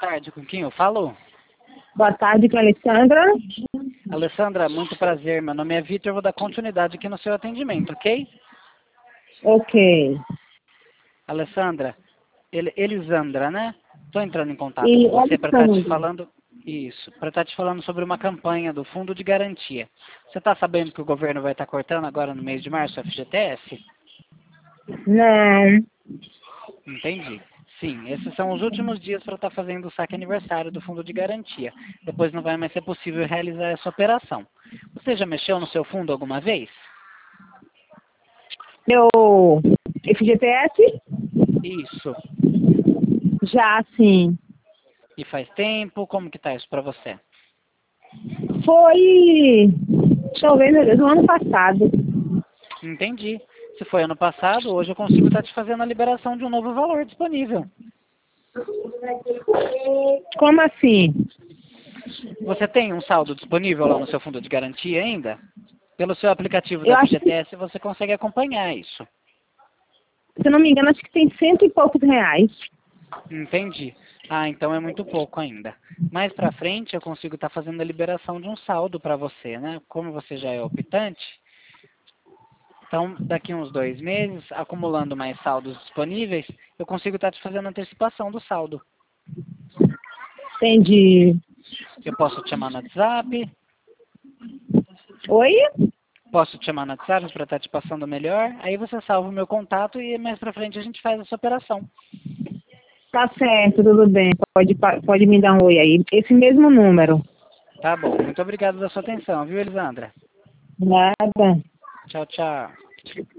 tarde, com quem eu falo? Boa tarde, com a Alessandra. Alessandra, muito prazer. Meu nome é Vitor, vou dar continuidade aqui no seu atendimento, ok? Ok. Alessandra, Elisandra, né? Estou entrando em contato E com você para estar te Alessandra, falando isso, para estar te falando sobre uma campanha do Fundo de Garantia. Você está sabendo que o governo vai estar cortando agora no mês de março o FGTS? não. Entendi. Sim, esses são os últimos dias para estar fazendo o saque aniversário do Fundo de Garantia. Depois não vai mais ser possível realizar essa operação. Você já mexeu no seu fundo alguma vez? Meu FGTS? Isso. Já, sim. E faz tempo? Como que tá isso para você? Foi, talvez, no ano passado. Entendi. Se foi ano passado, hoje eu consigo estar te fazendo a liberação de um novo valor disponível. Como assim? Você tem um saldo disponível lá no seu fundo de garantia ainda? Pelo seu aplicativo Eu da acho que, FGTS você consegue acompanhar isso. se eu não me engano, acho que tem 100 e poucos reais. Entendi. Ah, então é muito pouco ainda. Mais pra frente eu consigo estar fazendo a liberação de um saldo para você, né? Como você já é optante, então daqui uns 2 meses, acumulando mais saldos disponíveis, eu consigo estar te fazendo antecipação do saldo. Entendi. Eu posso te chamar no WhatsApp, Oi? posso te chamar no WhatsApp para estar te passando melhor, aí você salva o meu contato e mais pra frente a gente faz essa operação. Tá certo, tudo bem. Pode me dar um oi aí. Esse mesmo número. Tá bom. Muito obrigado pela sua atenção, viu, Elisandra? Nada. Tchau, tchau.